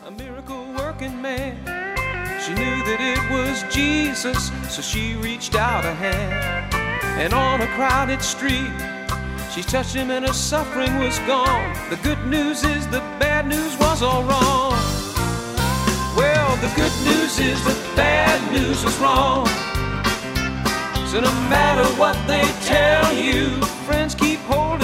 a miracle working man. She knew that it was Jesus, so she reached out a hand. And on a crowded street, she touched him and her suffering was gone. The good news is the bad news was all wrong. Well, the good news is the bad news was wrong. So no matter what they tell you, friends, keep holding